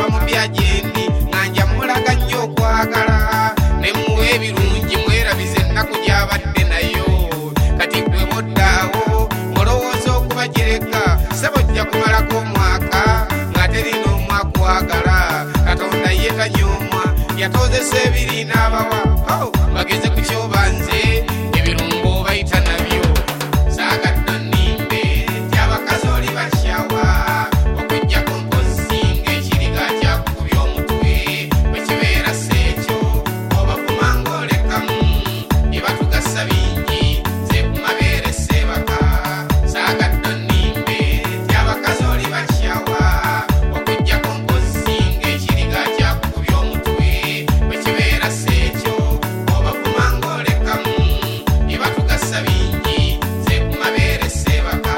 abamubyajendi nganja mulaga nnyo okwagala ne muwe ebirungi mwerabize ennaku gy'abadde nayo kati gwe muddaawo mulowooza okubagereka sebojja kumalako omwaka nga terina omwakwagala katonda ye tanyoomwa yatozesa ebiri n'abawa bageze ku kyobanze ebirungo bayita nabyo saagadde nnimbe tyabakazi oli bakyawa okujjako mpozi ng'ekiriga kyakukubya omutwe bwe kibeera seekyo obavuma ng'olekamu ne batugasa bingi ze ku mabeere seebaka saagadde nnimbe tyabakazi oli bakyawa okujjako mpozi ng'ekiriga kyakukubya omutwe bwe kibeera seekyo obavuma ng'olekamu ne batugasa bingi ze ku mabeere seebaka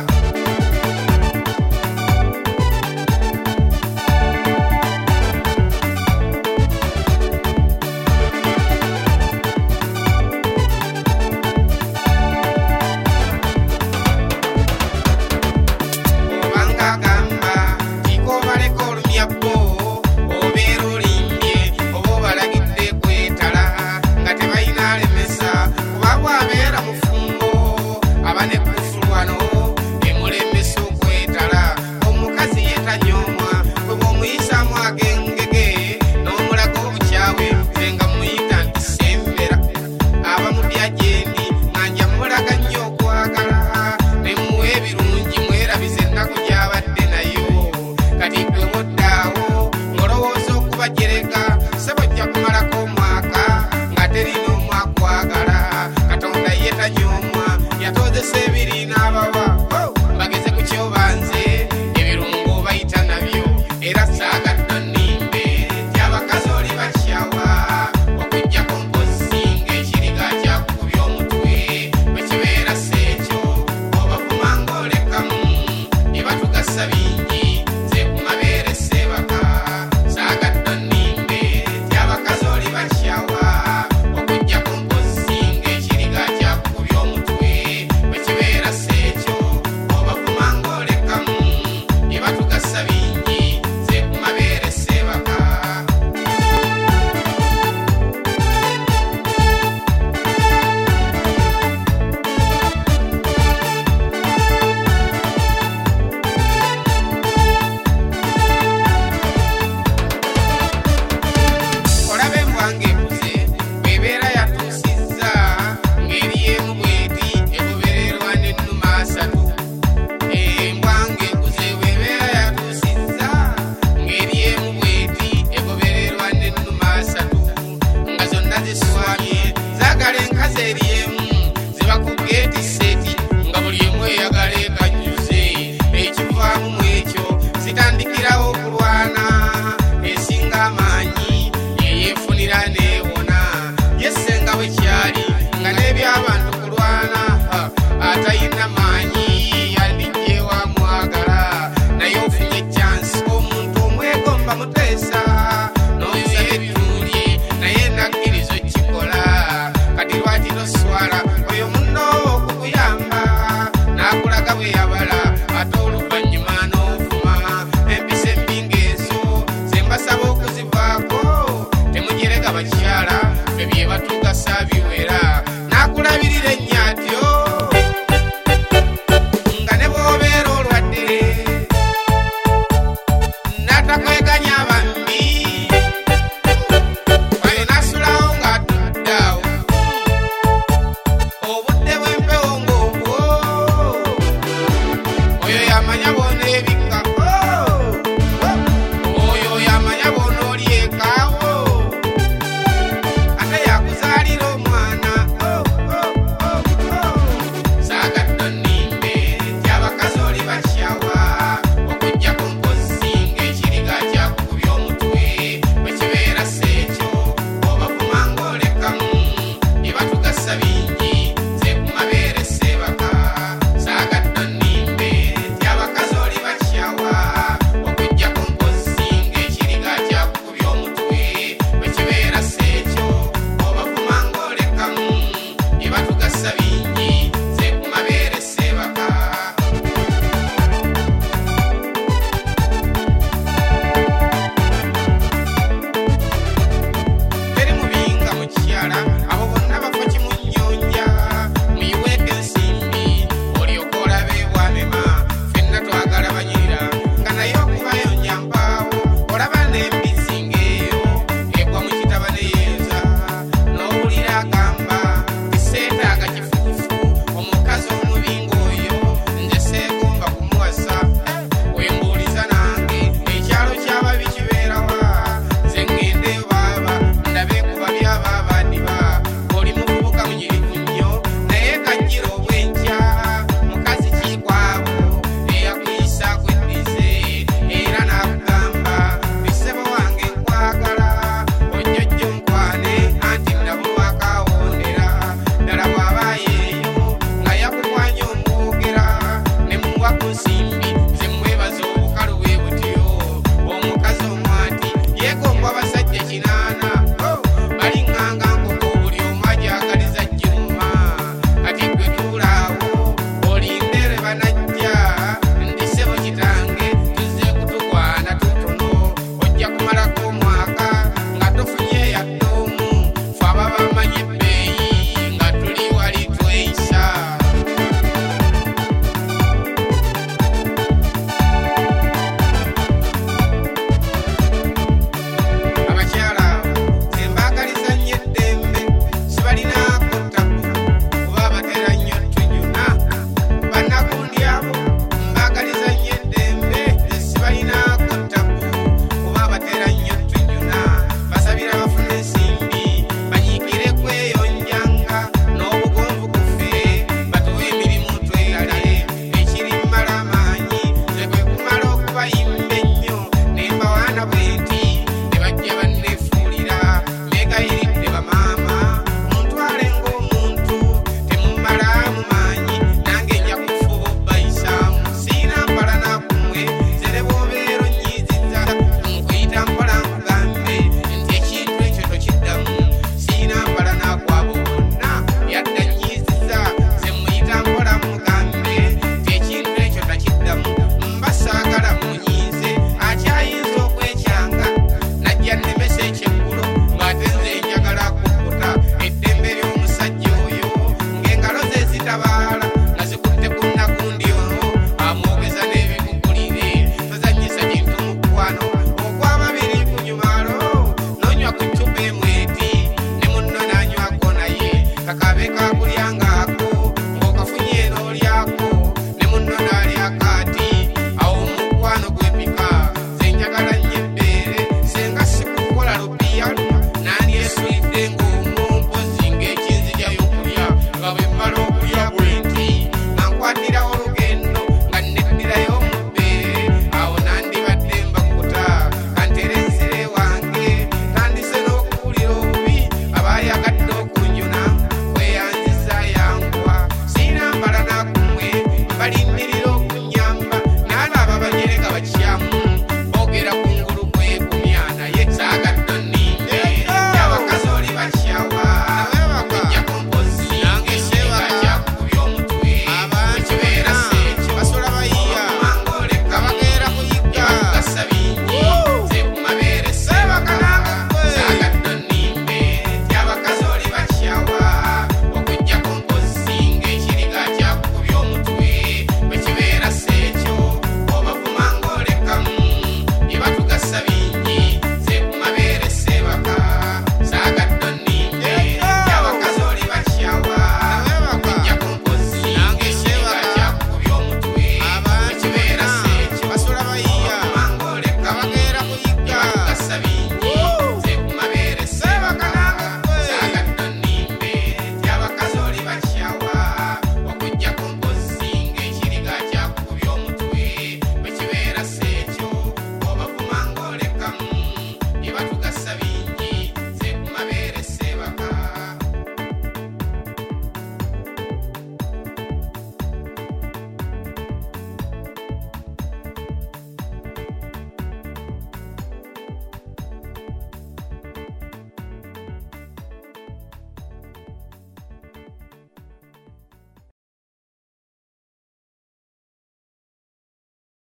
obanga agamba tikobaleka olumyabbo obeera olimbye oba obalagidde kwetala nga tebalina alemesa kuba bwabeera mufumbo aba nekufulwano emulembesa okwetala omukazi yetanyoomwa bwe bw'omuyisaamu agengege n'omulaga obukyawe nze nga muyita nti sembera abamubyajendi nganja mulaga nnyo okwagala ne muwe ebirungi mwerabize ennaku gy'abadde nayo kati gwe muddaawo mulowooza okubagereka sebojja kumalako omwaka nga terina omwakwagala katonda ye tanyoomwa yatozesa ebiri n'abawa bageze ku kyobanze ebirungo bayita nabyo era saagadde nnimbe tyabakazi oli bakyawa okujjako mpozi ng'ekiriga kyakukubya omutwe bwe kibeera seekyo obavuma ng'olekamu ne batugasa bingi ze ku mabeere seebaka saagadde nnimbe tyabakazi oli bakyawa okujjako mpozi ng'ekiriga kyakukubya omutwe bwe kibeera seekyo obavuma ng'olekamu ne batugasa bingi ze ku mabeere seebaka olabe embwanga ekuze bw'ebeera yatuusizza ng'eri emu bw'eti egobererwa n'ennuma asatu embwanga ekuze bw'ebeera yatuusizza ng'eri emu bw'eti egobererwa n'ennuma asatu nga zonna ziswamye zaagala enkazi eri emu ziba ku geeti seti nga buli emu eyagala ekajjuze ekivaamu mu ekyo zitandikirawo okulwana esinga amaanyi yeyeefunira neewona yesenga bwe kyali nga n'ebyabantu kulwana atayina maanyi yandijjewa mwagala naye ofunye ekyansi omuntu omwegomba muteesa